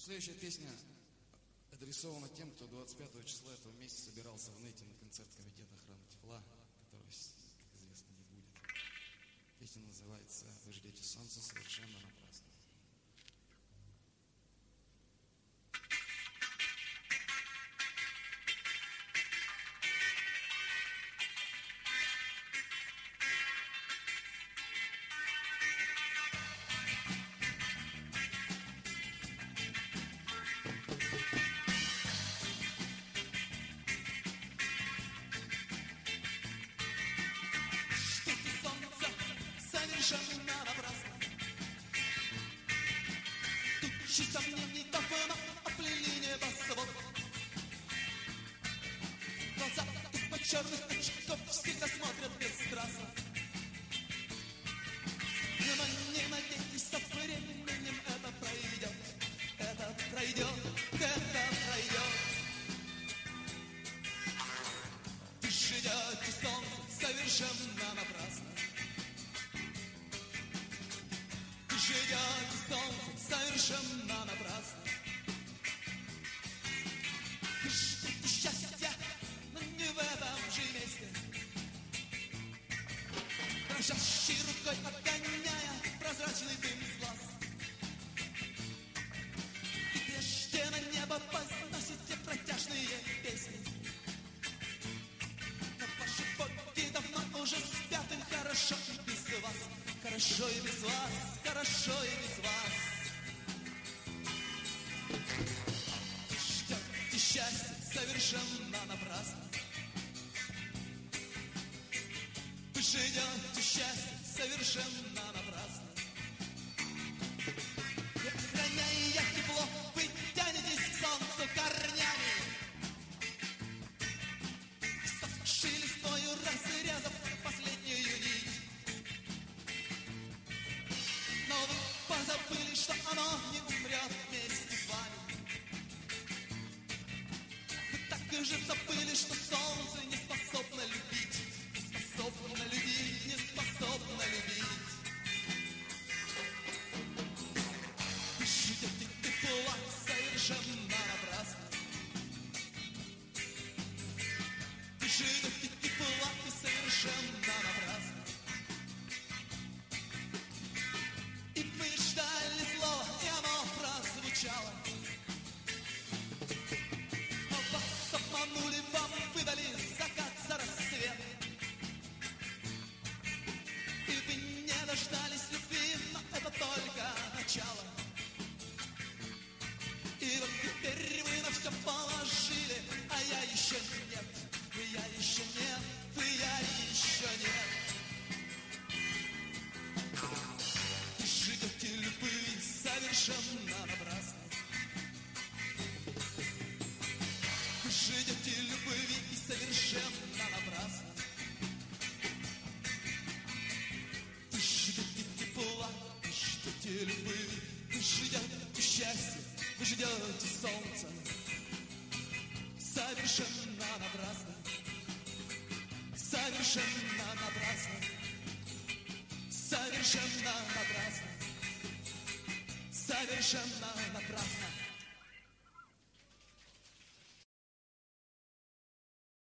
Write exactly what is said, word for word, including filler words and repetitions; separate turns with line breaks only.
Следующая песня адресована тем, кто двадцать пятого числа этого месяца собирался в Нэте на концерт Комитета охраны тепла, которого, как известно, не будет. Песня называется «Вы ждете солнца совершенно напрасно».
Совершенно напрасно. Тучи сомнений давно оплели небосвод. Глаза из-под черных очков всегда смотрят бесстрастно. Но не надейтесь, со временем это пройдет. Это пройдет, это пройдет. Вы ждете солнца совершенно напрасно. Ждете солнце совершенно напрасно. Вы ждете счастья, но не в этом же месте. Дрожащей рукой отгоняя прозрачный дым с глаз. И прежде на небо возносите протяжные песни. Но ваши боги давно уже спят, им хорошо и без вас. Хорошо и без вас, хорошо и без вас. Ждете счастья совершенно напрасно. Вы ждете счастья совершенно напрасно. И охраняя тепло, вы тянетесь к солнцу корнями. Сохши листвою, разрезав последнюю нить. Но вы позабыли, что оно не умрет вместе с вами. Вы так же забыли, что солнце не способно любить, не способно любить, не способно любить. Вы ждете тепла совершенно напрасно. Вы ждете тепла и совершенно напрасно. И вы ждали слова, и оно прозвучало. Но вас обманули, вам выдали закат за рассвет. И вы не дождались любви, но это только начало. И вот теперь вы на все положили, а я еще нет. Вы я еще нет, вы я еще нет. Ждете любви совершенно напрасно. Вы ждете любви и совершенно напрасно. Вы ждете тепла, вы ждете любви, вы ждете счастья, вы ждете солнца. Совершенно напрасно. Совершенно напрасно. Совершенно напрасно. Совершенно напрасно.